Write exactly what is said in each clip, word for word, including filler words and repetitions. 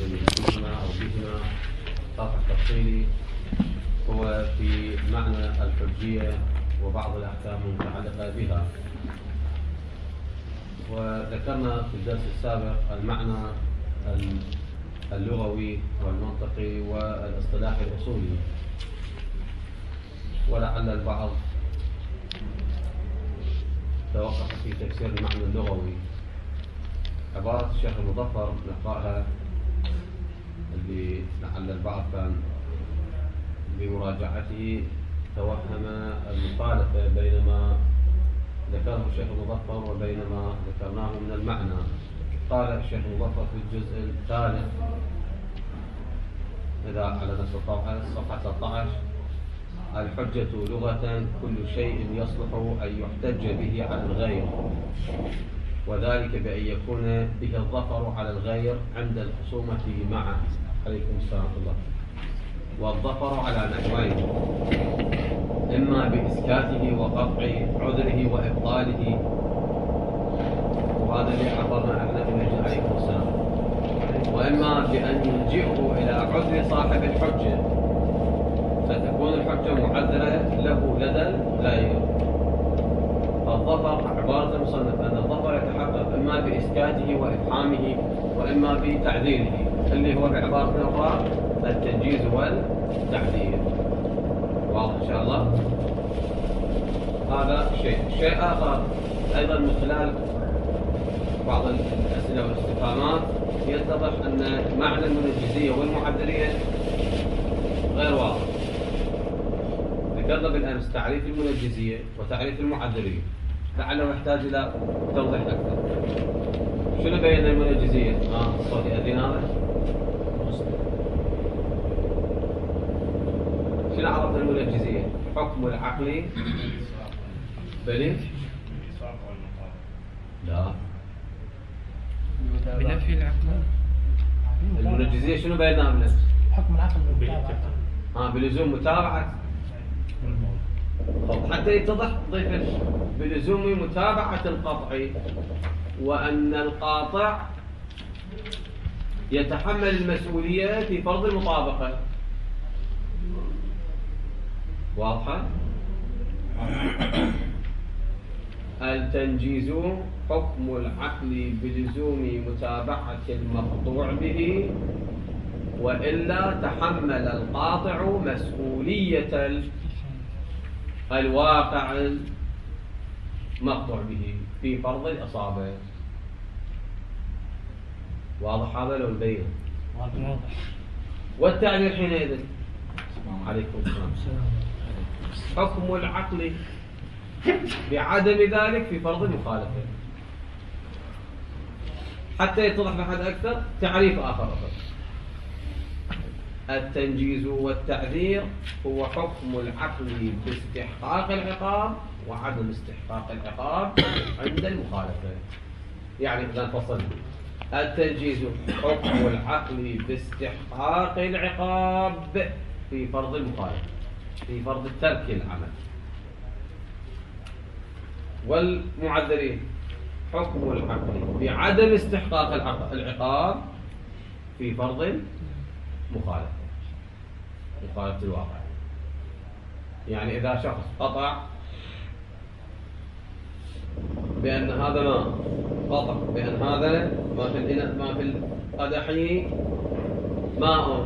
فيهما أو بهما طرح تفصيلي هو في معنى الحجية وبعض الأحكام المتعلقة بها. وذكرنا في الدرس السابق المعنى اللغوي والمنطقي والاصطلاحي الأصولي، ولعل البعض توقف في تفسير المعنى اللغوي. عبارة الشيخ المظفر نقرأها اللي لعل البعض كان بمراجعته توهم المخالفة بين ما ذكره الشيخ المظفر وبين ما ذكرناه من المعنى. قال الشيخ المظفر في الجزء الثالث إذا على نفس الطبعة صفحة ثلاثة عشر: الحجة لغة كل شيء يصلح أن يحتج به على الغير، وذلك بأن يكون به الظفر على الغير عند الخصومة معه. عليكم السلام ورحمة الله. والظفر على نحوين: إما بإسكاته وقطع عذره وإبطاله، وهذا اللي عبرنا عنه في عليكم السلام، وإما بأن يلجئه إلى عذر صاحب الحجة فتكون الحجة معذرة له لدى الغير. الظفر عبارة المصنف أن الظفر يتحقق إما بإسكاته وإفحامه وإما بتعذيره، اللي هو بعبارة أخرى التنجيز والتعذير. واضح إن شاء الله؟ هذا شيء. شيء آخر أيضا من خلال بعض الأسئلة والاستفهامات يتضح أن معنى المنجزية والمعذرية غير واضح. ذكرنا بالأمس تعريف المنجزية وتعريف المعذرية، لعله يحتاج إلى توضيح أكثر. شنو بين المنجزية؟ آه الصوت يأذين هذا؟ شنو عرفنا المنجزية؟ حكم العقل بل لا بنفي العقل. المنجزية شنو بينها بالأمس؟ حكم العقل بالمتابعة. ها بلزوم متابعة. طب حتى يتضح ضيف بلزوم متابعة القطع، وأن القاطع يتحمل المسؤولية في فرض المطابقة. واضحة؟ التنجيز حكم العقل بلزوم متابعة المقطوع به، وإلا تحمل القاطع مسؤولية الواقع المقطوع به في فرض الإصابة. واضح هذا لو نبين؟ واضح. والتعبير حينئذ عليكم السلام حكم العقل بعدم ذلك في فرض المخالفة. حتى يتضح لحد أكثر تعريف آخر أخر. التنجيز والتعذير هو حكم العقل باستحقاق العقاب وعدم استحقاق العقاب عند المخالفة. يعني إذا فصلنا: التنجيز حكم العقل باستحقاق العقاب في فرض المخالفة، في فرض ترك العمل. والمعذرين حكم العقل بعدم استحقاق العقاب في فرض مخالفة، مخالفة الواقع. يعني إذا شخص قطع بأن هذا ما قطع بأن هذا ما في الإناء ما في القدح ماء،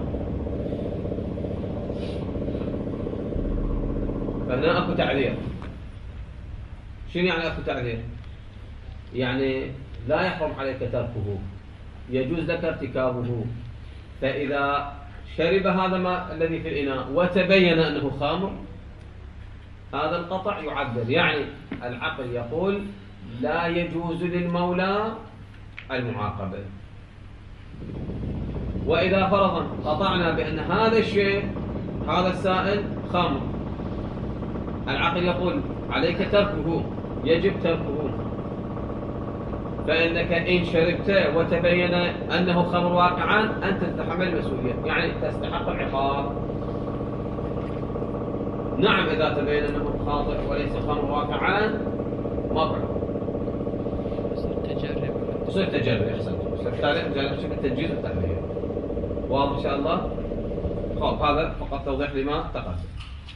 فهنا أكو تعذير. شنو يعني أكو تعذير؟ يعني لا يحرم عليك تركه، يجوز لك ارتكابه. فإذا شرب هذا الماء الذي في الإناء وتبين أنه خمر، هذا القطع يعذر. يعني العقل يقول لا يجوز للمولى المعاقبة. وإذا فرضا قطعنا بأن هذا الشيء هذا السائل خمر، العقل يقول عليك تركه، يجب تركه. فإنك إن شربت وتبين أنه خمر واقعا أنت تتحمل المسؤولية، يعني تستحق العقاب. نعم إذا تبين أنه خاطئ وليس خمر واقعا ما فعل. يصير تجرب. يصير تجرب. أحسن. بالتالي جاء شكل التنجيز والتعذير. واضح إن شاء الله؟ خب هذا فقط توضيح لما تقدم.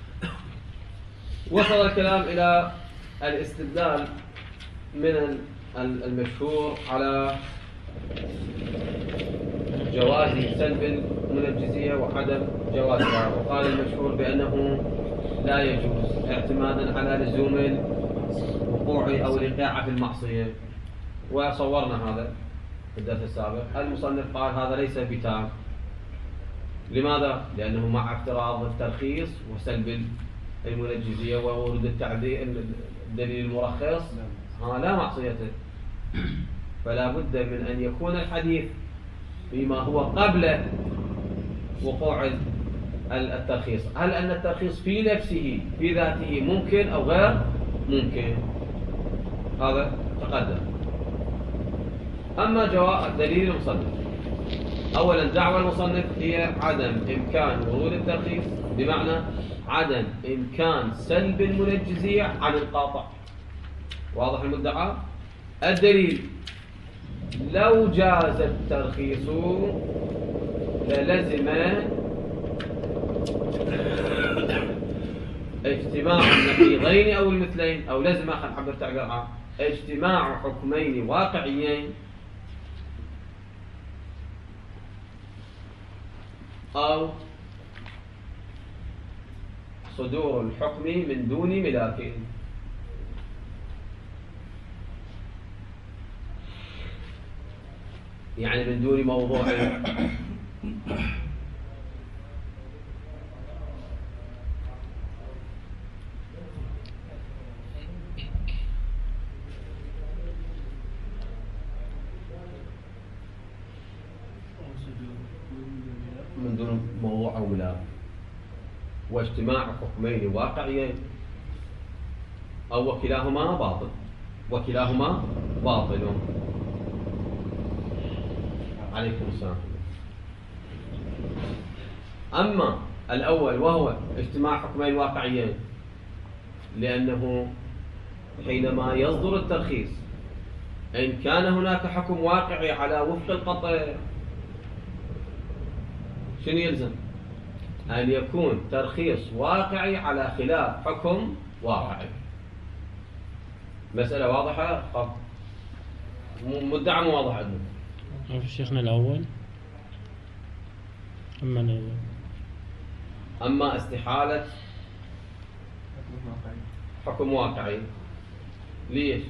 وصل الكلام إلى الاستدلال من المشهور على جواز سلب المنجزية وعدم جوازها، وقال المشهور بأنه لا يجوز اعتمادا على لزوم الوقوع أو الإيقاع في المعصية، وصورنا هذا في الدرس السابق. المصنف قال هذا ليس بتام. لماذا؟ لأنه مع افتراض الترخيص وسلب المنجزية وورود التعديل الدليل المرخص ها لا معصيته، فلا بد من أن يكون الحديث فيما هو قبل وقوع الترخيص. هل أن الترخيص في نفسه في ذاته ممكن أو غير ممكن؟ هذا تقدم. أما جواب دليل المصنف، أولا دعوى المصنف هي عدم إمكان ورود الترخيص، بمعنى عدم إمكان سلب المنجزية عن القاطع. واضح المدعى؟ الدليل لو جاز الترخيص للزم اجتماع النقيضين أو المثلين، أو لزم خل عبر تعبير عام اجتماع حكمين واقعيين أو صدور الحكم من دون ملاك. يعني من دون موضوع من دون موضوع أو ملاك، واجتماع حكمين واقعيين أو وكلاهما باطل، وكلاهما باطل. عليكم السلام. أما الأول وهو اجتماع حكمين واقعيين، لأنه حينما يصدر الترخيص إن كان هناك حكم واقعي على وفق القطع شنو يلزم؟ أن يكون ترخيص واقعي على خلاف حكم واقعي. مسألة واضحة؟ مدعى مو واضح عندنا. شيخنا الأول أما الأول أما استحالة حكم واقعي، ليش؟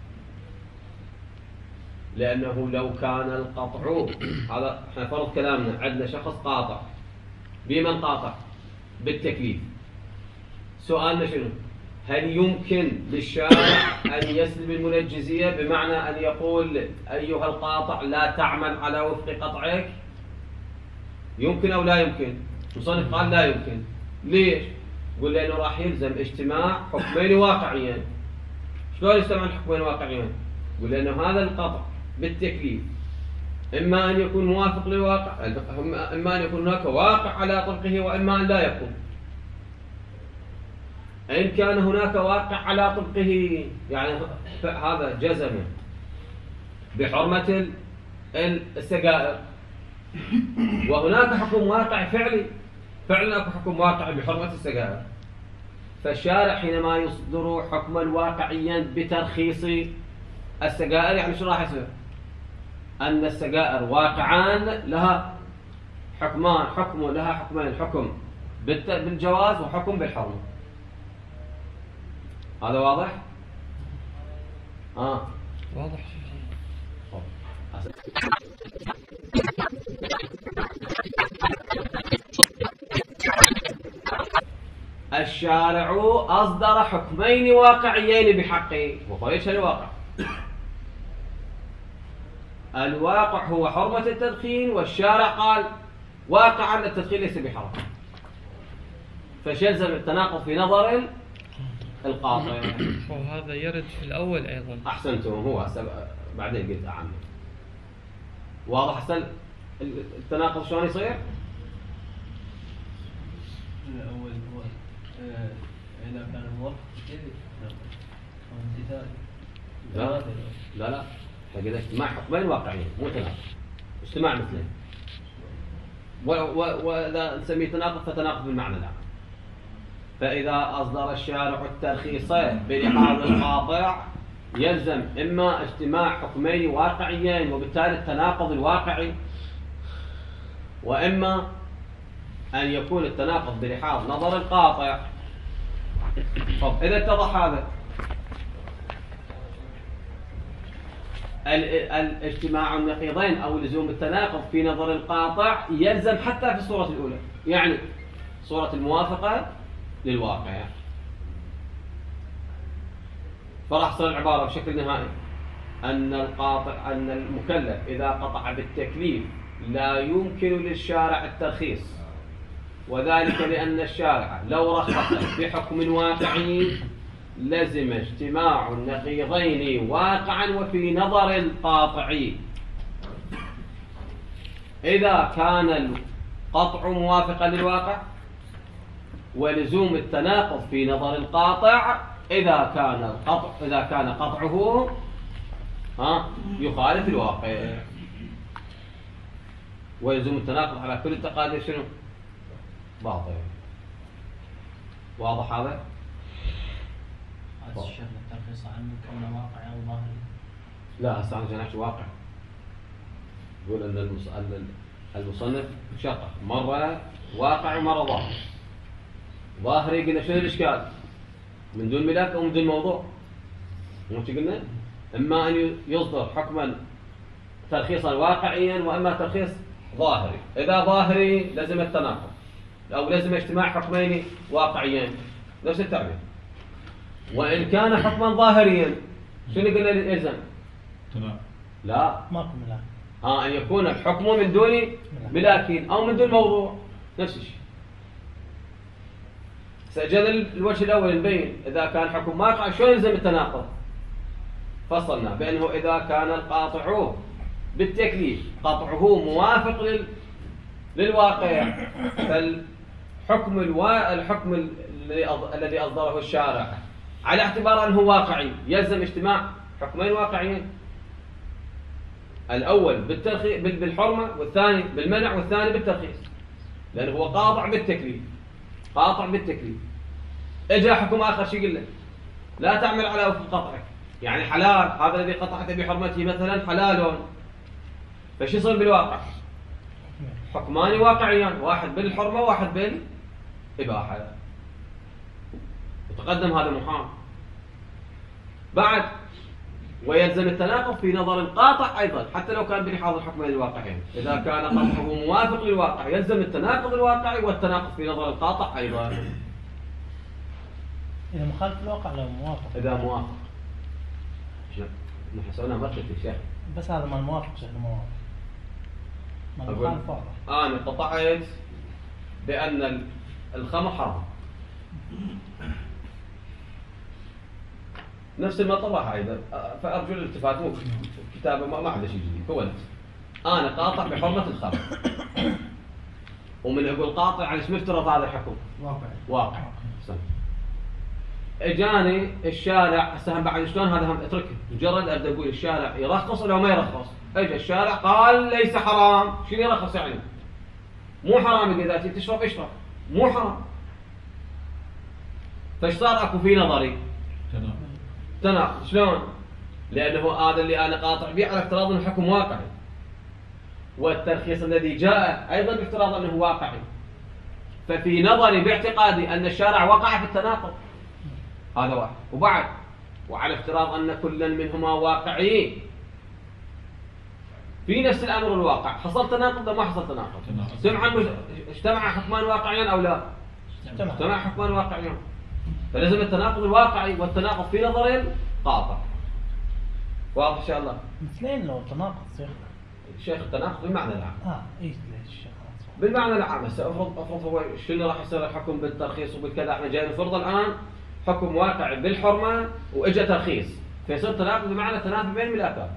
لأنه لو كان القطع هذا احنا فرض كلامنا عندنا شخص قاطع، بمن قاطع؟ بالتكليف. سؤالنا شنو؟ هل يمكن للشارع أن يسلب المنجزية بمعنى أن يقول أيها القاطع لا تعمل على وفق قطعك؟ يمكن أو لا يمكن؟ المصنف قال لا يمكن. ليش؟ يقول لأنه راح يلزم اجتماع حكمين واقعيين. شلون يجتمع الحكمين واقعيين؟ يقول لأنه هذا القطع بالتكليف إما أن يكون موافق لواقع، إما أن يكون هناك واقع على طبقه، وإما أن لا يكون. إن كان هناك واقع على طبقه يعني هذا جزم بحرمة السجائر، وهناك حكم واقع فعلي، فعلا أكو حكم واقع بحرمة السجائر. فالشارع حينما يصدر حكما واقعيا بترخيص السجائر يعني شو راح يصير؟ أن السجائر واقعان لها حكمان، حكم لها حكمين، حكم بالجواز وحكم بالحرمة. هذا واضح؟ آه واضح. الشارع أصدر حكمين واقعيين بحقه، وهو ايش الواقع؟ الواقع هو حرمة التدخين، والشارع قال واقعا التدخين ليس بحرام. فشلزم التناقض في نظر القاطع. وهذا يرد في الأول أيضا. أحسنتم، هو بعدين قلت أعمل. واضح أحسن التناقض شلون يصير؟ الأول هو إذا كان موافق لا لا لا فقد اجتماع حكمين واقعيين مو تناقض، اجتماع مثلين. وإذا نسميه تناقض فتناقض بالمعنى العام. فإذا أصدر الشارع الترخيص بلحاظ القاطع يلزم إما اجتماع حكمين واقعيين وبالتالي التناقض الواقعي، وإما أن يكون التناقض بلحاظ نظر القاطع. طب إذا اتضح هذا، الاجتماع النقيضين أو لزوم التناقض في نظر القاطع يلزم حتى في الصورة الأولى، يعني صورة الموافقة للواقع. فراح تصير العبارة بشكل نهائي أن القاطع أن المكلف إذا قطع بالتكليف لا يمكن للشارع الترخيص، وذلك لأن الشارع لو رخص بحكم واقعي لزم اجتماع النقيضين واقعا وفي نظر القاطع. إذا كان القطع موافقا للواقع، ولزوم التناقض في نظر القاطع إذا كان القطع إذا كان قطعه ها يخالف الواقع. ويلزم التناقض على كل التقادير شنو؟ باطل. واضح هذا؟ هذا الشيخ الترخيص عنه كونه واقعي أو ظاهري؟ لا، هسه أنا جناح واقع. يقول أن المصنف شقق مرة واقع ومرة ظاهر. ظاهري قلنا شنو الإشكال؟ من دون ملاك أو من دون موضوع. مو قلنا؟ إما أن يصدر حكما ترخيصا واقعيا وإما ترخيص ظاهري. إذا ظاهري لازم التناقض أو لازم اجتماع حكمين واقعيين، نفس التعبير. وإن كان حكما ظاهريا شنو قلنا للإلزام؟ لا، ماكو ملاك. آه أن يكون الحكم من دون ملاكين أو من دون موضوع، نفس الشيء. سجل الوجه الأول نبين إذا كان حكم واقع شو يلزم التناقض. فصلنا بأنه إذا كان القاطع بالتكليف قطعه موافق لل... للواقع، فالحكم الوا... الحكم الذي أض... الذي أصدره الشارع على اعتبار أنه واقعي يلزم اجتماع حكمين واقعيين، الأول بالترخي... بالحرمة والثاني بالمنع والثاني بالترخيص، لأنه هو قاطع بالتكليف. قاطع بالتكليف. اجا حكم آخر شيء يقول لك لا تعمل على وفق قطعك، يعني حلال هذا الذي قطعت بحرمته مثلا حلال، فش يصير بالواقع؟ حكمان واقعيان، واحد بالحرمة وواحد بالإباحة، وتقدم هذا محال. بعد ويلزم التناقض في نظر القاطع أيضا حتى لو كان بلحاظ الحكمين الواقعين. إذا كان قطعه موافق للواقع يلزم التناقض الواقعي والتناقض في نظر القاطع أيضا. إذا مخالف الواقع لو موافق. إذا موافق. نحن سوينا مرتب يا شيخ. بس هذا ما الموافق شيخ موافق. ما المخالف واضح. أنا قطعت بأن الخمر حرام. نفس المطلع أيضا، فأرجو الالتفات. مو كتابة ما, ما عنده شيء جديد. هو نفس أنا قاطع بحرمة الخمر، ومن أقول قاطع على اسم افترض هذا الحكم واقع. واقع. اجاني الشارع هسه بعد شلون هذا هم اتركه، مجرد ابدا اقول الشارع يرخص ولا ما يرخص. اجى الشارع قال ليس حرام، شنو يرخص يعني؟ مو حرام اذا تي تشرب اشرب، مو حرام. فايش صار اكو في نظري؟ تناقض. شلون؟ لانه هذا اللي انا قاطع به على افتراض انه حكم واقعي، والترخيص الذي جاء ايضا بافتراض انه واقعي. ففي نظري باعتقادي ان الشارع وقع في التناقض، هذا واحد. وبعد وعلى افتراض أن كلا منهما واقعي في نفس الأمر الواقع، حصل تناقض ولا ما حصل تناقض؟ سمعا مش... اجتمع حكمان واقعيان أو لا؟ اجتمع حكمان واقعيان، فلازم التناقض الواقعي والتناقض في نظر قاطع. واضح إن شاء الله؟ مثلين لو تناقض شيخ. الشيخ التناقض بالمعنى العام. اه ايش ليش الشيخ؟ بالمعنى العام. هسه افرض افرض هو شنو راح يصير الحكم بالترخيص وبالكذا، احنا جايين نفرض الآن حكم واقع بالحرمة وإجا ترخيص، فيصير تناقض بمعنى تنافي بين الملاكات.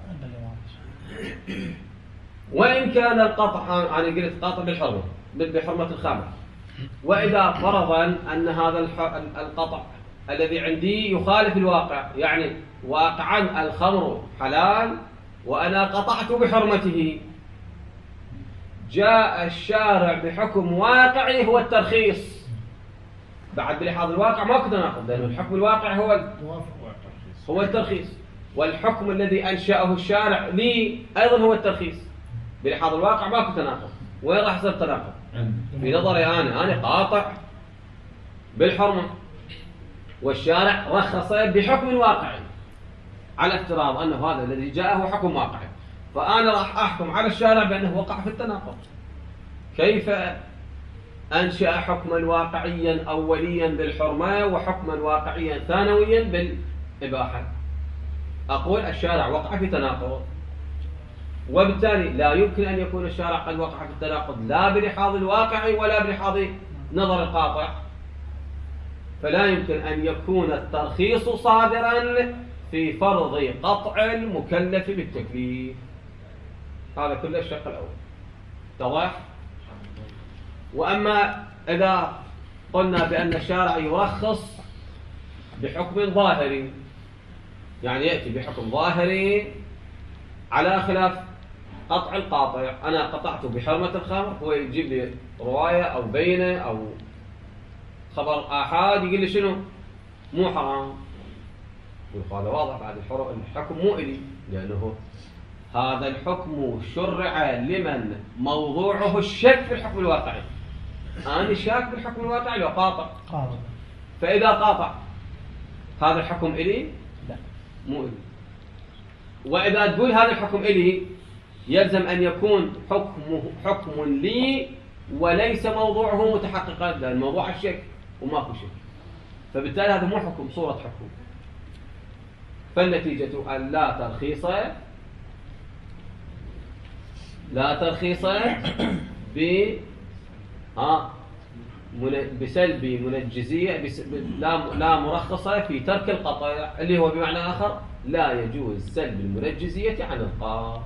وإن كان القطع أنا قلت قاطع بالحرمة بحرمة الخمر، وإذا فرضا أن هذا القطع الذي عندي يخالف الواقع، يعني واقعا الخمر حلال وأنا قطعت بحرمته، جاء الشارع بحكم واقعي هو الترخيص. بعد بلحاظ الواقع ماكو تناقض، لأن الحكم الواقعي هو هو الترخيص، والحكم الذي أنشأه الشارع لي أيضا هو الترخيص. بلحاظ الواقع ماكو تناقض. وين راح يصير تناقض؟ في نظري أنا أنا قاطع بالحرمة، والشارع رخص بحكم واقعي، على افتراض أنه هذا الذي جاء هو حكم واقعي، فأنا راح أحكم على الشارع بأنه وقع في التناقض. كيف أنشأ حكما واقعيا أوليا بالحرمة وحكما واقعيا ثانويا بالإباحة؟ أقول الشارع وقع في تناقض، وبالتالي لا يمكن أن يكون الشارع قد وقع في التناقض لا بلحاظ الواقع ولا بلحاظ نظر القاطع، فلا يمكن أن يكون الترخيص صادرا في فرض قطع المكلف بالتكليف. هذا كله الشق الأول. اتضح؟ وأما إذا قلنا بأن الشارع يرخص بحكم ظاهري، يعني يأتي بحكم ظاهري على خلاف قطع القاطع، أنا قطعت بحرمة الخمر، هو يجيب لي رواية أو بينة أو خبر آحاد يقول لي شنو؟ مو حرام. يقول هذا واضح، بعد الحكم مو إلي، لأنه هذا الحكم شرع لمن موضوعه الشك في الحكم الواقعي. أنا شاك بالحكم الواقعي لو قاطع، فإذا قاطع هذا الحكم إلي؟ لا مو إلي. وإذا تقول هذا الحكم إلي يلزم أن يكون حكمه حكم لي وليس موضوعه متحققا، لأن موضوع الشك وماكو شك، فبالتالي هذا مو حكم، صورة حكم. فالنتيجة أن لا ترخيص لا ترخيص ب ها بسلب منجزية، لا لا مرخصة في ترك القطع، اللي هو بمعنى آخر لا يجوز سلب المنجزية عن القاطع.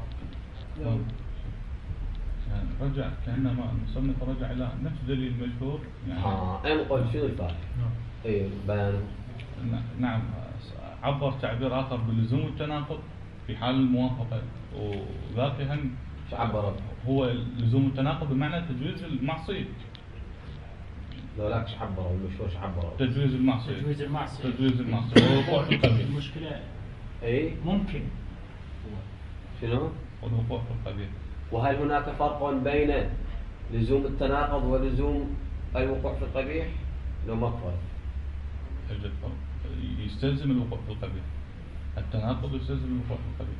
يعني رجع كأنما المصنف رجع إلى نفس دليل المشهور. يعني اه أنا أقول شنو الفارق؟ إيه بيانه. نعم، عبر تعبير آخر بلزوم التناقض في حال الموافقة، وذاك هم عبر هو لزوم التناقض بمعنى تجويز المعصية. لو لاك عبر المشهور عبر تجويز المعصية تجويز المعصية تجويز المعصية والوقوع في القبيح. المشكلة إيه ممكن شنو؟ والوقوع في القبيح. وهل هناك فرق بين لزوم التناقض ولزوم الوقوع في القبيح؟ لو ما فرق. يوجد فرق، يستلزم الوقوع في القبيح. التناقض يستلزم الوقوع في القبيح.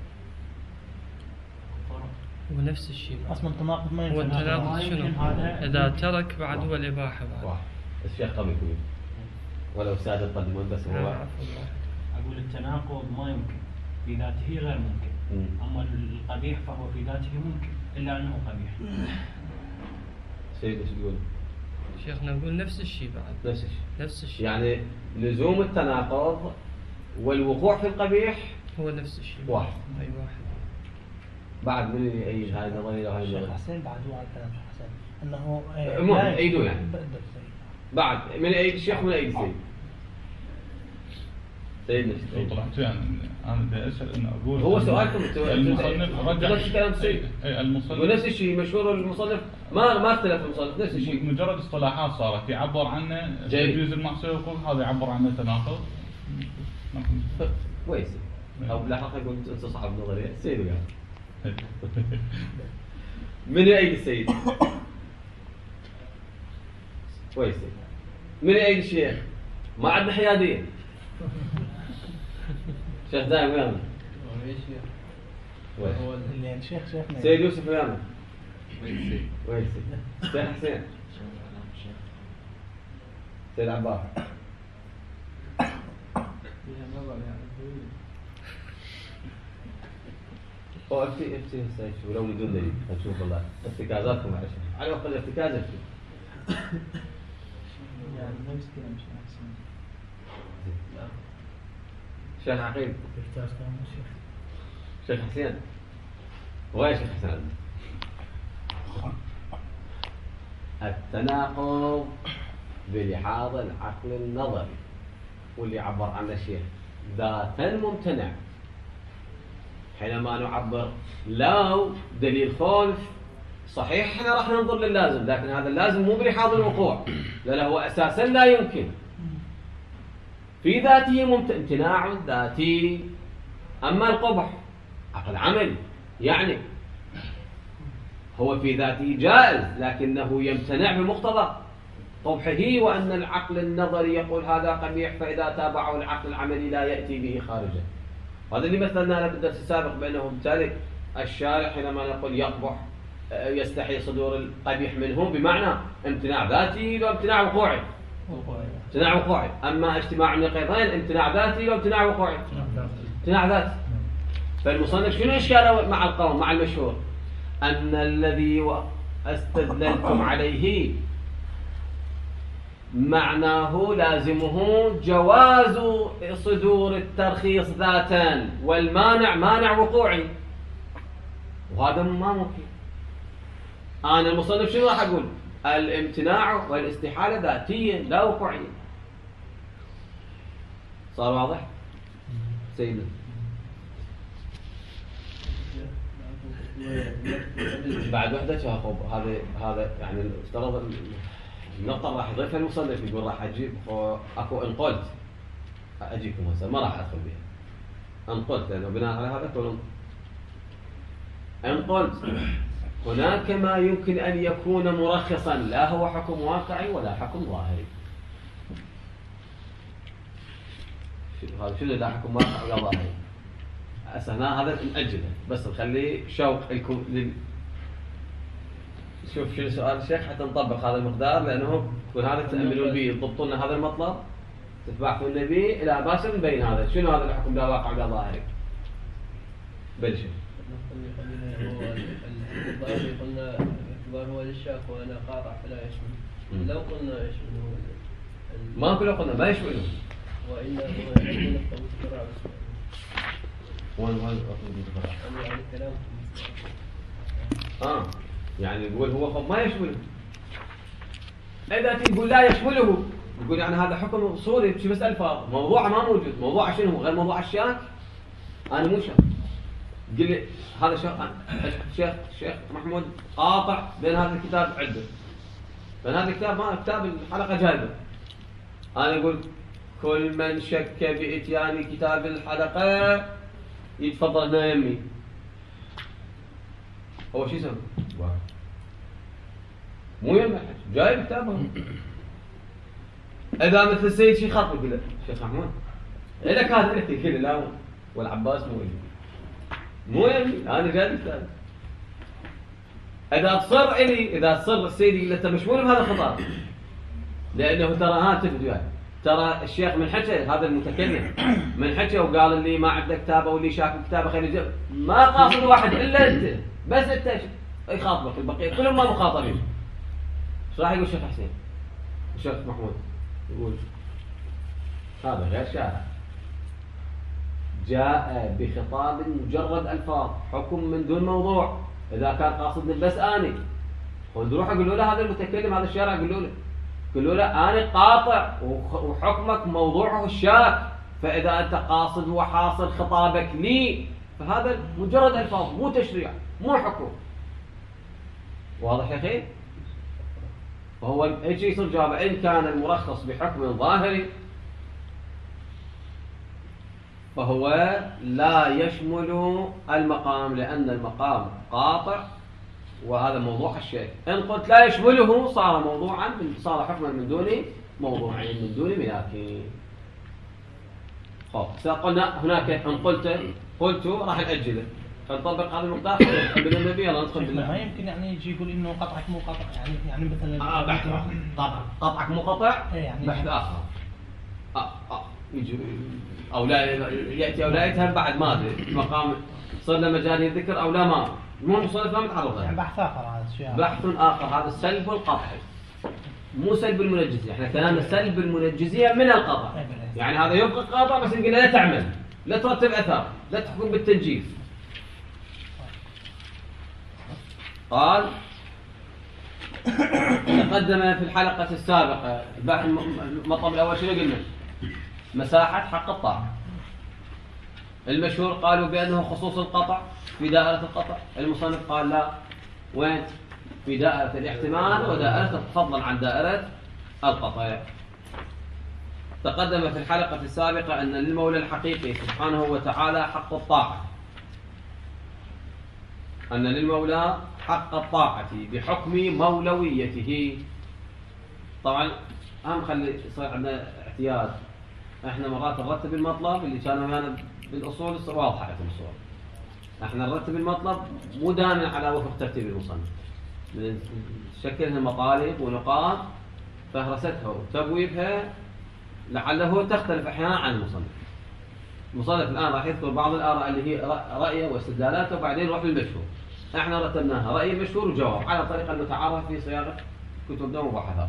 هو نفس الشيء اصلا التناقض ما هو يمكن. التناقض شنو؟ اذا ترك بعد هو الاباحه بعد. واحد الشيخ قبل يقول ولو ساد القدمون بس هو اقول التناقض ما يمكن في ذاته غير ممكن. مم. اما القبيح فهو في ذاته ممكن الا انه قبيح. سيد ايش تقول؟ شيخنا نقول نفس الشيء بعد. نفس الشيء نفس الشيء يعني لزوم التناقض والوقوع في القبيح هو نفس الشيء. واحد. اي واحد. بعد من اللي يأيد هاي النظرية وهاي الشيخ النظرية؟ حسين بعد هو على كلام حسين انه المهم يأيدوا يعني. بدل بعد من يأيد الشيخ ومن يأيد السيد. سيدنا لو طلعت يعني انا بدي اسال انه اقول هو سؤالكم المصنف رجع نفس الكلام السيد. اي المصنف ونفس الشيء مشهور المصنف ما ما اختلف المصنف نفس الشيء. مجرد اصطلاحات صارت يعبر عنه تجويز المعصيه وكل هذا يعبر عنه تناقض. كويس. او لاحقا يقول انت صاحب نظريه السيد يعني. من يأيد السيد؟ كويس. من يأيد الشيخ؟ ما عندنا حياديه. شيخ دايم ويانا. هو اللي الشيخ شيخنا سيد يوسف ويانا. وين سيد؟ سيد حسين. سيد عباس. او افتي افتي هسه شو لو بدون دليل نشوف والله ارتكازاتكم على شيء على وقت الارتكاز افتي. يعني نفس كلام شيخ حسين. شيخ عقيل. يحتاج كلام الشيخ. شيخ حسين. وين شيخ حسين؟ التناقض بلحاظ العقل النظري واللي عبر عنه الشيخ ذاتا ممتنع. حينما نعبر لو دليل خالف صحيح احنا راح ننظر لللازم، لكن هذا اللازم مو برحاض الوقوع، لأنه هو أساسا لا يمكن في ذاته ممت... امتناع ذاتي. أما القبح عقل عملي، يعني هو في ذاته جائز لكنه يمتنع بمقتضى قبحه، وأن العقل النظري يقول هذا قبيح، فإذا تابعه العقل العملي لا يأتي به خارجا. هذا اللي مثلنا له بالدرس السابق بأنه بالتالي الشارع حينما نقول يقبح يستحي صدور القبيح منه بمعنى امتناع ذاتي وامتناع وقوعي. امتناع وقوعي. أما اجتماع النقيضين امتناع ذاتي وامتناع وقوعي. امتناع ذاتي. فالمصنف شنو إشكاله مع القول مع المشهور؟ أن الذي استدللتم عليه معناه لازمه جواز صدور الترخيص ذاتا، والمانع مانع وقوعي، وهذا ما ممكن. أنا المصنف شنو راح أقول؟ الامتناع والاستحالة ذاتيا لا وقوعيا. صار واضح؟ سيدنا بعد وحدة شافوا هذا هذا يعني افترض النقطة راح يضيفها المصنف، يقول راح أجيب أكو إن قلت أجيكم هسه ما راح أدخل بها. إن قلت لأنه بناء على هذا كلهم إن قلت هناك ما يمكن أن يكون مرخصا لا هو حكم واقعي ولا حكم ظاهري. هذا شنو لا حكم واقعي ولا ظاهري؟ هسه هنا هذا نأجله بس نخليه شوق لكم لل... شوف شنو سؤال الشيخ حتى نطبق هذا المقدار، لأنه يكون هذا تأملون به يضبطون هذا المطلب تتبعثون به إلى باسل بين هذا شنو هذا الحكم لا واقع ولا ظاهري. بلشوا. الظاهري قلنا اعتبار هو للشاك وأنا قاطع فلا يشمل. لو قلنا يشمل ما كله قلنا ما يشمله. وإلا هو عندنا نقطة متفرعة بس. وين وين أطلب يعني الكلام. آه يعني يقول هو ما يشمله. إذا تقول لا يشمله يقول يعني هذا حكم أصولي بشي بس ألفاظ، موضوعه ما موجود. موضوع شنو غير موضوع الشاك؟ أنا مو شاك. قل لي هذا شيخ شيخ شيخ محمود قاطع بين هذا الكتاب عدة، بين هذا الكتاب ما كتاب الحلقة جايبه. أنا أقول كل من شك بإتيان كتاب الحلقة يتفضل هنا يمي. هو شو يسوي؟ مو يمي جايب كتابه. إذا مثل السيد شي خاطب يقول له شيخ محمود إذا كان أنت كذا لا والعباس مو يمي مو يمي أنا قاعد كتاب. إذا تصر إلي إذا تصر السيد يقول له أنت مشمول بهذا الخطاب، لأنه ترى ها تفيد يعني ترى الشيخ من حكى هذا المتكلم من حكى وقال اللي ما عنده كتابه واللي شاف كتابه خليه يجيب، ما قاصد واحد الا انت بس انت يخاطبك، البقيه كلهم ما مخاطبين. ايش راح يقول الشيخ حسين الشيخ محمود؟ يقول هذا غير شارع جاء بخطاب مجرد الفاظ حكم من دون موضوع. اذا كان قاصدني بس اني ونروح اقول له هذا المتكلم هذا الشارع قولوا له قالوا له أنا قاطع وحكمك موضوعه الشاك، فإذا أنت قاصد وحاصل خطابك لي فهذا مجرد ألفاظ مو تشريع مو حكم. واضح يا أخي؟ فهو إيش يصير جوابه؟ إن كان المرخص بحكم ظاهري فهو لا يشمل المقام، لأن المقام قاطع وهذا موضوع الشيء. إن قلت لا يشمله صار موضوعا صار حكما من دون موضوعين من دون ملاكين. خب قلنا هناك إن قلت قلت راح نأجله فنطبق هذا المقدار من النبي. يلا ندخل بالله. ما يمكن يعني يجي يقول انه قطعك مو قطع يعني يعني مثلا آه بحث قطع قطعك مو قطع يعني بحث آخر. آه آه يجي أو لا يأتي أو لا يتهم بعد ما أدري مقام صار له مجال الذكر أو لا ما المهم صار ما متعرض يعني بحث اخر هذا الشيء بحث آخر. هذا سلب القطع مو سلب المنجزية. احنا كلامنا سلب المنجزية من القطع، يعني هذا يبقى قاطع بس نقول لا تعمل لا ترتب أثر لا تحكم بالتنجيز. قال تقدم في الحلقة السابقة البحث المطلب الأول شنو قلنا؟ مساحة حق الطاعة. المشهور قالوا بأنه خصوص القطع في دائرة القطع، المصنف قال لا وين؟ في دائرة الاحتمال ودائرة تتفضل عن دائرة القطع. تقدم في الحلقة السابقة أن للمولى الحقيقي سبحانه وتعالى حق الطاعة، أن للمولى حق الطاعة بحكم مولويته. طبعا أهم خلي يصير عندنا اعتياد، احنا مرات نرتب المطلب اللي كانوا ويانا بالأصول واضحة في الأصول، احنا نرتب المطلب مو دائما على وفق ترتيب المصنف، نشكلها مطالب ونقاط فهرستها وتبويبها لعله تختلف احيانا عن المصنف. المصنف الان راح يذكر بعض الاراء اللي هي رايه واستدلالاته وبعدين يروح للمشهور. احنا رتبناها راي مشهور وجواب على الطريقه المتعارف في صياغه كتبنا ومباحثات.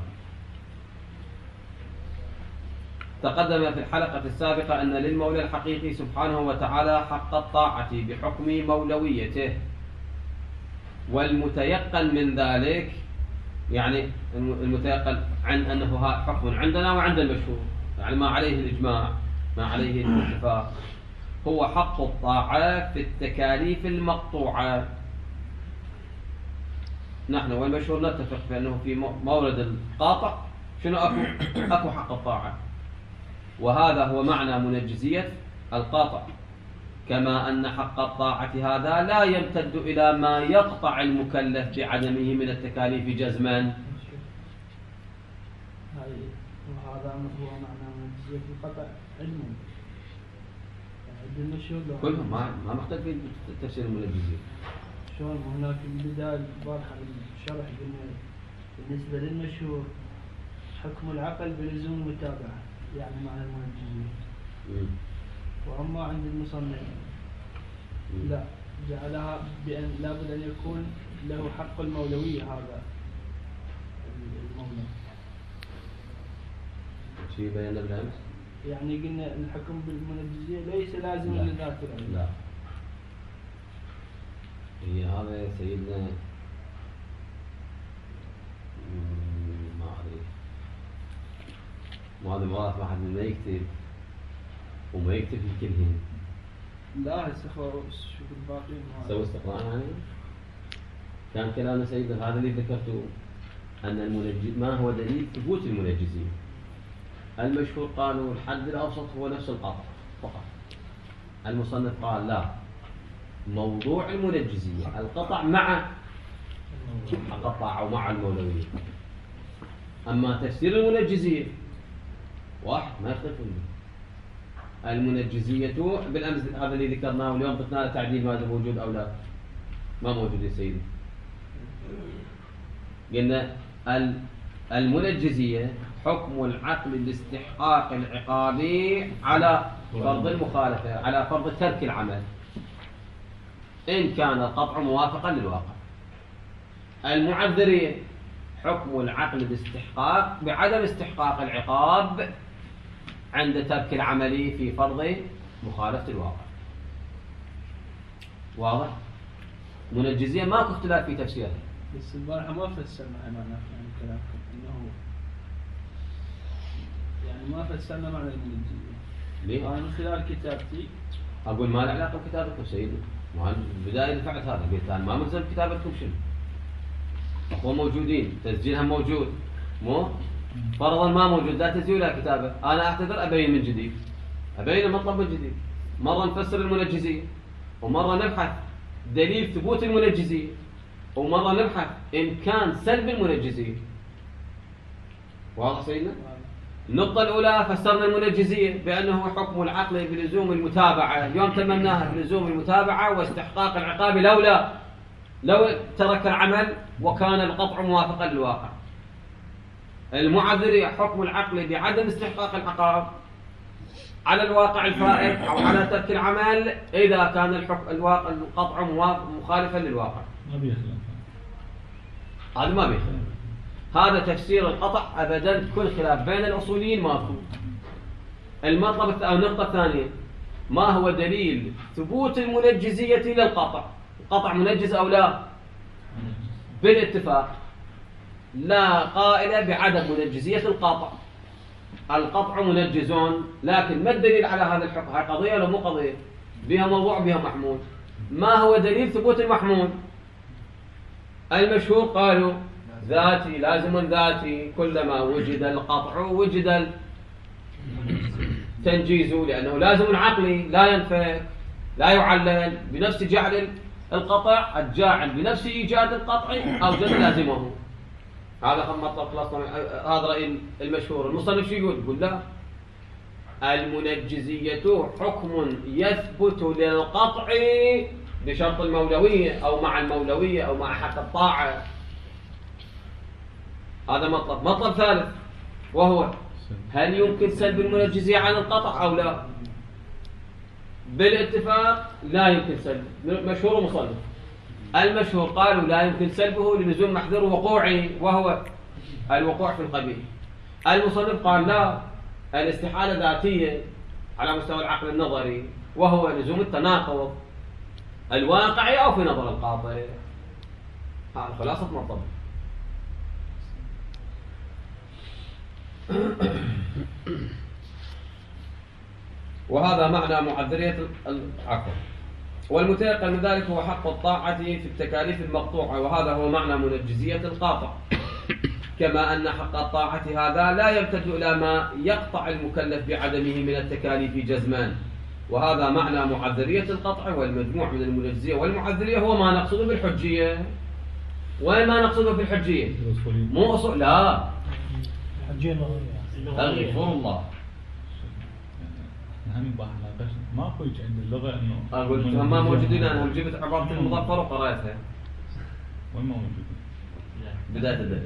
تقدم في الحلقه السابقه ان للمولى الحقيقي سبحانه وتعالى حق الطاعه بحكم مولويته، والمتيقن من ذلك يعني المتيقن عن انه حكم عندنا وعند المشهور، يعني ما عليه الاجماع ما عليه الاتفاق، هو حق الطاعة في التكاليف المقطوعة. نحن والمشهور نتفق في انه في مورد القاطع شنو اكو اكو حق الطاعة، وهذا هو معنى منجزية القاطع، كما ان حق الطاعة هذا لا يمتد الى ما يقطع المكلف بعدمه من التكاليف جزما. وهذا هو معنى منجزية القطع علما. كلهم ما ما مختلف في تفسير المنجزية. شلون هناك البداية البارحة بالشرح قلنا بالنسبة للمشهور حكم العقل بلزوم المتابعة، يعني معنى المنجزية. وأما عند المصنف لا، جعلها بأن لابد أن يكون له حق المولوية هذا المولى. شيء بيان بالأمس؟ يعني قلنا الحكم بالمنجزية ليس لازما لذات العلم. لا، هي هذا يا سيدنا ما أدري، ما هذا مرات واحد ما يكتب وما يكتب في كلهم. لا هسه شوف الباقي سوي استقراء يعني. كان كلام سيدنا هذا اللي ذكرته أن المنجز ما هو دليل ثبوت المنجزية. المشهور قالوا الحد الأوسط هو نفس القطع فقط. المصنف قال لا، موضوع المنجزية القطع مع حق الطاعة ومع المولوية. أما تفسير المنجزية واحد ما يختلف منه. المنجزية بالأمس هذا اللي ذكرناه واليوم قلنا له تعديل ماذا موجود أو لا؟ ما موجود يا سيدي. قلنا المنجزية حكم العقل باستحقاق العقاب على فرض المخالفة، على فرض ترك العمل إن كان القطع موافقا للواقع. المعذرية حكم العقل باستحقاق بعدم استحقاق العقاب عند ترك العمل في فرض مخالفة الواقع. واضح؟ منجزية ماكو اختلاف في تفسيرها. بس البارحة ما فسرنا معنى يعني كلامكم انه يعني ما فسرنا معنى المنجزية. ليه؟ أنا من خلال كتابتي أقول ما له علاقة بكتابتكم سيدي. البداية دفعت هذا قلت أنا ما ملزم كتابتكم شنو؟ هو موجودين، تسجيلها موجود، مو؟ فرضا ما موجود لا تسجيل ولا كتابة، أنا أعتذر أبين من جديد، أبين المطلب من جديد. مرة نفسر المنجزية، ومرة نبحث دليل ثبوت المنجزية، ومرة نبحث إمكان سلب المنجزية. واضح سيدنا؟ النقطة الأولى فسرنا المنجزية بأنه حكم العقل بلزوم المتابعة، اليوم تممناها بلزوم المتابعة واستحقاق العقاب لولا لو ترك العمل وكان القطع موافقا للواقع. المعذرية حكم العقل بعدم استحقاق العقاب على الواقع الفائت أو على ترك العمل إذا كان الحكم الواقع القطع مخالفا للواقع. ما بيخلف هذا ما بيخلف. هذا تفسير القطع أبدا كل خلاف بين الأصوليين ماكو. المطلب أو النقطة الثانية ما هو دليل ثبوت المنجزية للقطع؟ القطع منجز أو لا؟ بالاتفاق لا قائل بعدم منجزية القطع. القطع منجزون، لكن ما الدليل على هذا الحكم؟ هاي قضية ولا مو قضية؟ بها موضوع بها محمول. ما هو دليل ثبوت المحمول؟ المشهور قالوا ذاتي لازم ذاتي، كلما وجد القطع وجد التنجيز، لأنه لازم عقلي لا ينفك لا يعلل بنفس جعل القطع، الجاعل بنفس إيجاد القطع أوجد لازمه. هذا مطلب خلاص، هذا رأي المشهور. المصنف شو يقول؟ يقول لا، المنجزية حكم يثبت للقطع بشرط المولوية أو مع المولوية أو مع حق الطاعة. هذا مطلب. مطلب ثالث وهو هل يمكن سلب المنجزية عن القطع أو لا؟ بالاتفاق لا يمكن سلبه، مشهور ومصنف. المشهور قالوا لا يمكن سلبه للزوم محذور وقوعي وهو الوقوع في القبيح. المصنف قال لا، الاستحالة ذاتية على مستوى العقل النظري وهو لزوم التناقض الواقعي أو في نظر القاطع. هذا خلاصة مطلب. وهذا معنى معذرية العقل. والمتيقن من ذلك هو حق الطاعة في التكاليف المقطوعة، وهذا هو معنى منجزية القاطع. كما أن حق الطاعة هذا لا يمتد إلى ما يقطع المكلف بعدمه من التكاليف جزمان، وهذا معنى معذرية القطع. والمجموع من المنجزية والمعذرية هو ما نقصده بالحجية. وما نقصده بالحجية مو أصول، لا الحجية اللغوية. أغفر الله. هم بحلقة ما أخوي عند اللغة إنه أقول ما موجودين. أنا جبت عبارة المظفر وقرأتها. وين ما موجودين؟ بداية الدرس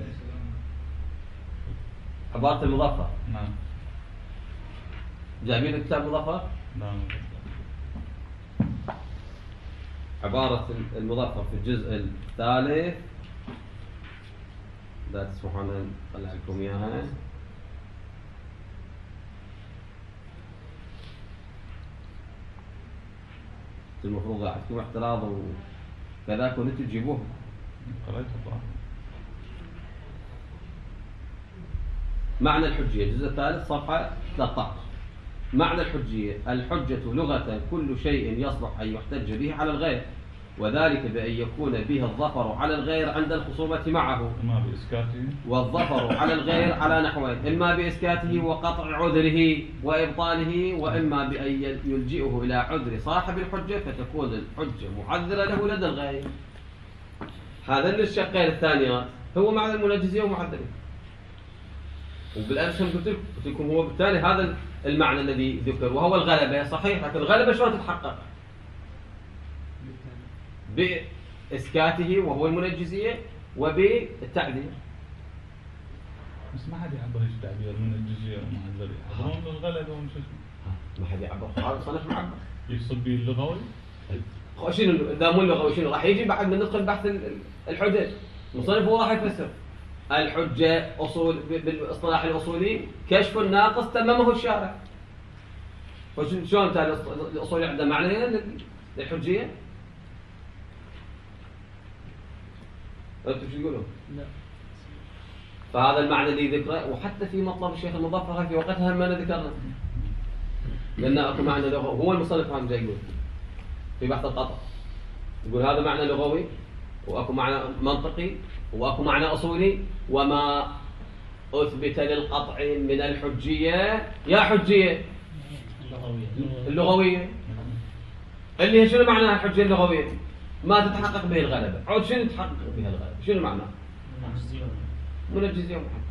عبارة المظفر. نعم. جايبين الكتاب مظفر؟ نعم. عبارة المظفر في الجزء الثالث، لا تسمحون أن أطلع لكم إياها. المفروض عندكم احتراض وكذا كنتوا تجيبوه. قرأت القرآن. معنى الحجية الجزء الثالث صفحة ثلاثة عشر. معنى الحجية: الحجة لغة كل شيء يصلح أن يحتج به على الغير، وذلك بأن يكون به الظفر على الغير عند الخصومة معه، إما بإسكاته، والظفر على الغير على نحوين: إما بإسكاته وقطع عذره وإبطاله، وإما بأن يلجئه إلى عذر صاحب الحجة فتكون الحجة معذرة له لدى الغير. هذا الشقين الثانيات هو معنى المنجزية ومعذرة. وبالأمس قلت لكم هو بالتالي هذا المعنى الذي ذكر وهو الغلبة. صحيح، لكن الغلبة شلون تتحقق؟ بإسكاته وهو المنجزية وبالتعذير. بس ما حد يعبر ايش تعبير من الجزية ومعذرة، يعبرون الغلبة ومش اسمه. ما حد يعبر، هذا صنف معبر. يقصد به اللغوي؟ شنو إذا مو اللغوي شنو راح يجي بعد من ندخل بحث الحجج. المصنف هو راح يفسر الحجة أصول بالاصطلاح الأصولي كشف الناقص تممه الشارع. شلون تالي الأصولي عنده معنى للحجية؟ أنتم شو تقولون؟ لا. فهذا المعنى اللي ذكره، وحتى في مطلب الشيخ المظفر في وقتها ما ذكرنا، لأن أكو معنى لغوي. هو المصنف هم جاي يقول في بحث القطع، يقول هذا معنى لغوي وأكو معنى منطقي وأكو معنى أصولي، وما أثبت للقطع من الحجية يا حجية اللغوية اللي هي شنو معناها الحجية اللغوية؟ ما تتحقق به الغلبة. عود شنو تتحقق بها الغلبة؟ شنو معناه؟ منجزية ومحدد.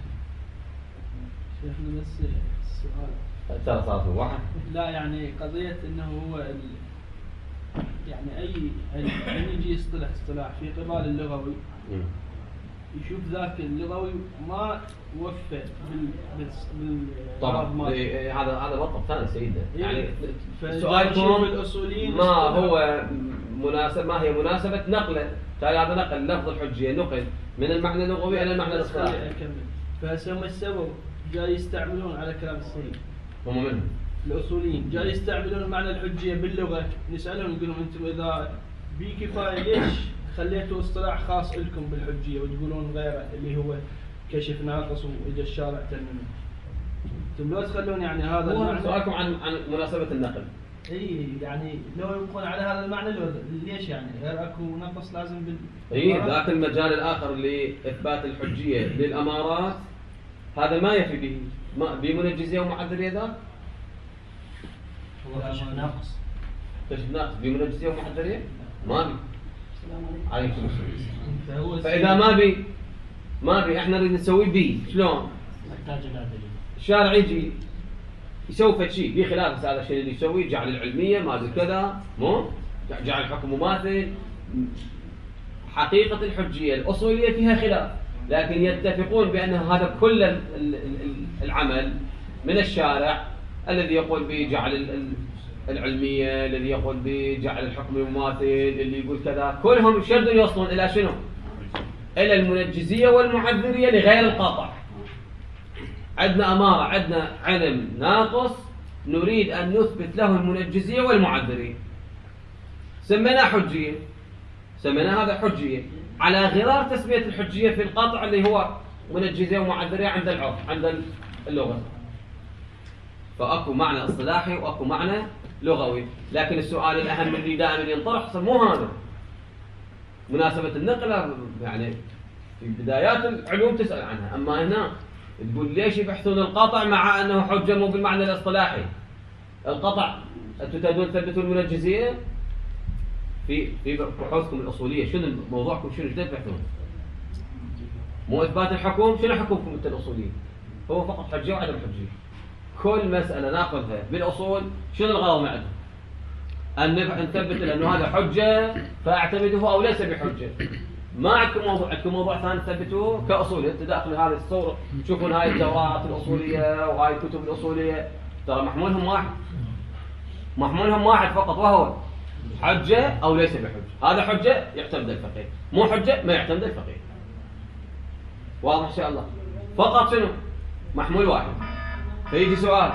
شيخنا بس السؤال ترى صار واحد. لا يعني قضية انه هو ال... يعني اي اي يجي يصطلح اصطلاح في قبال اللغوي يشوف ذاك اللغوي ما وفى بال بال طبعا هذا هذا مطلب ثاني سيدنا. يعني سؤالكم ما هو مناسب، ما هي مناسبة نقله؟ تالي هذا نقل لفظ الحجية، نقل من المعنى اللغوي إلى المعنى الاصطلاحي. فهسه السبب جاي يستعملون على كلام السيد هم منهم الأصوليين جاي يستعملون معنى الحجية باللغة. نسألهم نقول لهم أنتم إذا بكفاية ليش خليتوا اصطلاح خاص لكم بالحجية وتقولون غيره اللي هو كشف ناقص وإجا الشارع تممه؟ أنتم لو تخلون يعني هذا هو المعنى. سؤالكم عن عن مناسبة النقل. اي يعني لو يبقون على هذا المعنى لو ليش يعني غير اكو نقص لازم بال اي ذاك المجال الاخر لاثبات الحجيه للامارات هذا ما يفي به، ما بمنجزيه ومعذريه ذاك هو كشف ناقص. كشف ناقص بمنجزيه ومعذريه ما بي. عليكم السلام. فهو فاذا ما بي ما بي احنا نريد نسوي بي شلون؟ محتاج الى دليل. الشارع يجي يسوي فد شيء بخلاف هذا الشيء اللي يسويه، جعل العلميه ما ادري كذا، مو جعل الحكم مماثل. حقيقه الحجيه الاصوليه فيها خلاف، لكن يتفقون بان هذا كل ال- ال- ال- العمل من الشارع الذي يقول بجعل العلميه، الذي يقول بجعل الحكم المماثل، اللي يقول كذا، كلهم يشدون يوصلون الى شنو؟ الى المنجزيه والمعذريه لغير القاطع. عندنا أمارة، عندنا علم ناقص نريد أن نثبت له المنجزية والمعذرية، سميناه حجية، سميناه هذا حجية على غرار تسمية الحجية في القاطع اللي هو منجزية ومعذرية عند العرف عند اللغة. فأكو معنى اصطلاحي وأكو معنى لغوي، لكن السؤال الأهم اللي دائما ينطرح مو هذا. مناسبة النقلة يعني في بدايات العلوم تسأل عنها، أما هنا تقول ليش يبحثون القطع مع أنه حجة مو بالمعنى الاصطلاحي؟ القطع أنتم تريدون تثبتوا المنجزية في في بحوثكم الأصولية، شنو موضوعكم؟ شنو ايش تبحثون؟ مو إثبات الحكم؟ شنو حكمكم أنت الأصوليين؟ هو فقط حجة وعدم حجة. كل مسألة ناخذها بالأصول شنو الغرض معنا؟ أن نثبت أنه هذا حجة فأعتمده أو ليس بحجة. ما عندكم موضوع، عندكم موضوع ثاني تثبتوه كأصول. انت داخل هذه الصورة تشوفون هاي الدورات الأصولية وهاي الكتب الأصولية، ترى محمولهم واحد، محمولهم واحد فقط، وهو حجة أو ليس بحجة. هذا حجة يعتمد الفقيه، مو حجة ما يعتمد الفقيه. واضح إن شاء الله؟ فقط شنو؟ محمول واحد. فيجي سؤال،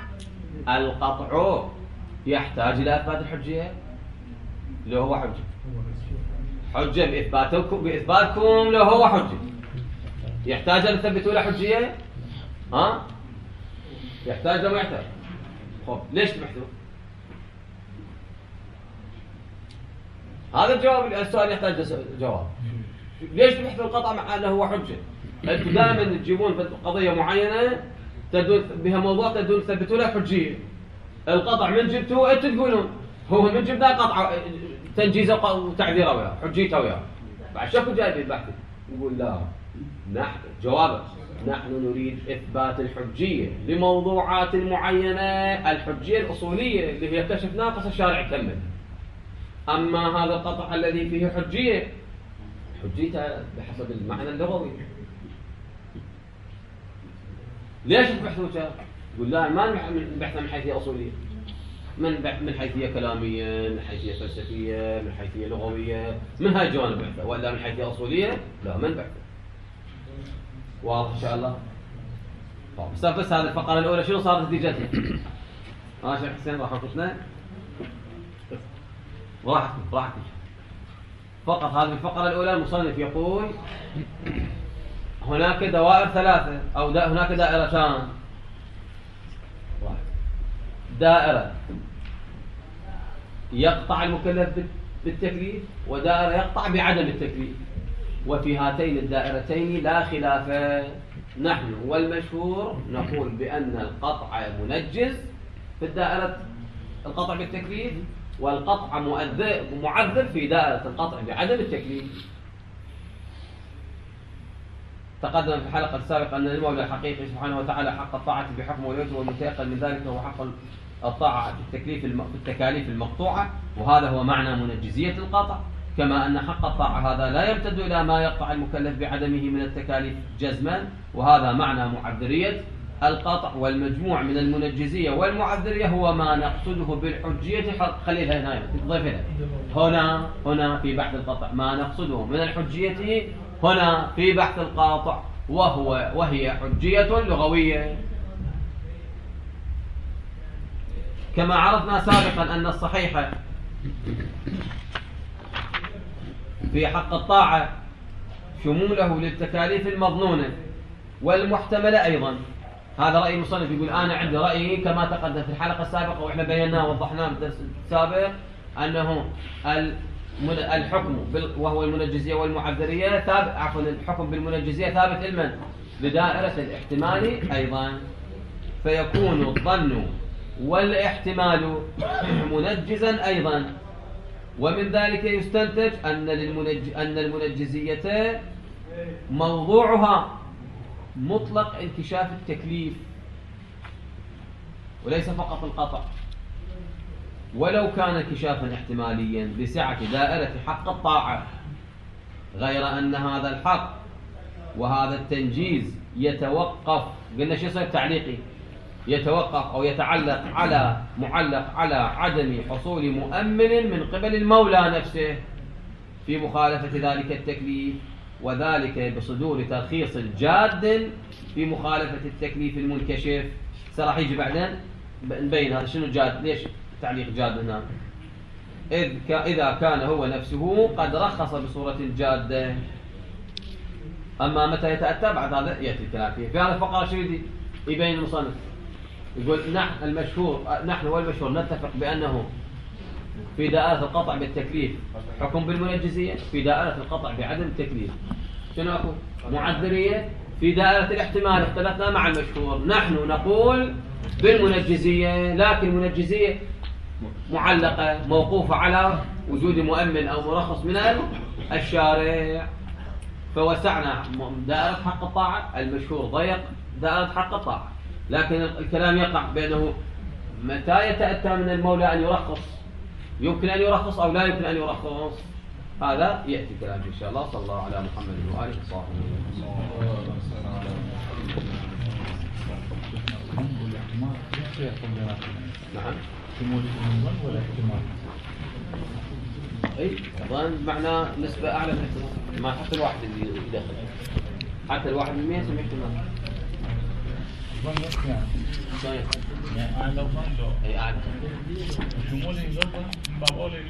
القطع يحتاج إلى إثبات الحجية؟ اللي هو حجة حجة بإثباتكم بإثباتكم لو هو حجة، يحتاج أن تثبتوا له حجية؟ ها؟ يحتاج لو ما يحتاج؟ خب ليش تبحثوا؟ هذا الجواب. السؤال يحتاج جواب. ليش تبحثوا القطع مع أنه هو حجة؟ أنتم دائما تجيبون في قضية معينة تدون بها موضوع تدون تثبتوا له حجية. القطع من جبتوه أنتم تقولون هو من جبنا قطع تنجيزه وتعذيره وياه حجيته وياه، بعد شكو جايبين البحث؟ نقول لا، نحن جوابه نحن نريد إثبات الحجية لموضوعات معينة، الحجية الأصولية اللي هي كشف ناقص الشارع يكمل. أما هذا القطع الذي فيه حجية حجيته بحسب المعنى اللغوي. ليش تبحثوا كذا؟ يقول لا، ما نبحث من حيثية أصولية، من من حيثية كلامية، من حيثية فلسفية، من حيثية لغوية، من هاي الجوانب بحثه، ولا من حيثية أصولية لا من بحثه. واضح إن شاء الله؟ طيب بس بس هذه الفقرة الأولى شنو صارت نتيجتها؟ ها شيخ حسين راح نقصنا؟ راحتك راحتك. فقط هذه الفقرة الأولى المصنف يقول هناك دوائر ثلاثة أو دا هناك دائرتان. دائرة يقطع المكلف بالتكليف، ودائرة يقطع بعدم التكليف، وفي هاتين الدائرتين لا خلاف. نحن والمشهور نقول بأن القطع منجز في الدائرة القطع بالتكليف، والقطع معذب في دائرة القطع بعدم التكليف. تقدم في الحلقة السابقة أن المولى الحقيقي سبحانه وتعالى حق الطاعة بحكم وليته، والمتيقن من ذلك هو حق الطاعة في التكليف في التكاليف المقطوعة، وهذا هو معنى منجزية القطع. كما أن حق الطاعة هذا لا يمتد إلى ما يقطع المكلف بعدمه من التكاليف جزما، وهذا معنى معذرية القطع. والمجموع من المنجزية والمعذرية هو ما نقصده بالحجية. خليها هنا تضيفها هنا هنا في بحث القطع ما نقصده من الحجية هنا في بحث القاطع، وهو وهي حجية لغوية. كما عرفنا سابقا أن الصحيح في حق الطاعة شموله للتكاليف المظنونة والمحتملة أيضا، هذا رأي المصنف، يقول أنا عندي رأيي كما تقدم في الحلقة السابقة وإحنا بيناه ووضحناه بالدرس السابق أنه الحكم وهو المنجزية والمعذرية ثابت، عفوا الحكم بالمنجزية ثابت لمن؟ لدائرة الاحتمال أيضا، فيكون الظن والاحتمال منجزا أيضا. ومن ذلك يستنتج أن للمنج... أن المنجزية موضوعها مطلق انكشاف التكليف وليس فقط القطع، ولو كان انكشافا احتماليا بسعة دائرة حق الطاعة، غير أن هذا الحق وهذا التنجيز يتوقف، قلنا شو يصير تعليقي، يتوقف أو يتعلق على معلق على عدم حصول مؤمن من قبل المولى نفسه في مخالفة ذلك التكليف، وذلك بصدور ترخيص جاد في مخالفة التكليف المنكشف. سراح يجي بعدين نبين هذا شنو جاد، ليش تعليق جاد هنا؟ إذ إذا كان هو نفسه قد رخص بصورة جادة. أما متى يتأتى بعد هذا يأتي الكلام فيه. في هذا الفقرة شو يدي يبين المصنف، يقول نحن المشهور نحن والمشهور نتفق بأنه في دائرة القطع بالتكليف حكم بالمنجزية، في دائرة القطع بعدم التكليف شنو أقول؟ معذرية. في دائرة الاحتمال اختلفنا مع المشهور، نحن نقول بالمنجزية، لكن المنجزية معلقة موقوفة على وجود مؤمن أو مرخص من الشارع، فوسعنا دائرة حق الطاعة، المشهور ضيق دائرة حق الطاعة. لكن الكلام يقع بأنه متى يتأتى من المولى أن يرخص، يمكن أن يرخص أو لا يمكن أن يرخص، هذا يأتي كلام إن شاء الله. صلى الله على محمد وآله وصحبه نعم. اي ظن معناه نسبة أعلى من الاحتمال، ما حتى الواحد اللي يدخل حتى الواحد من مية يسمى احتمال. ظن يعني يعني أعلى ظن لو أي أعلى شمولي لو ظن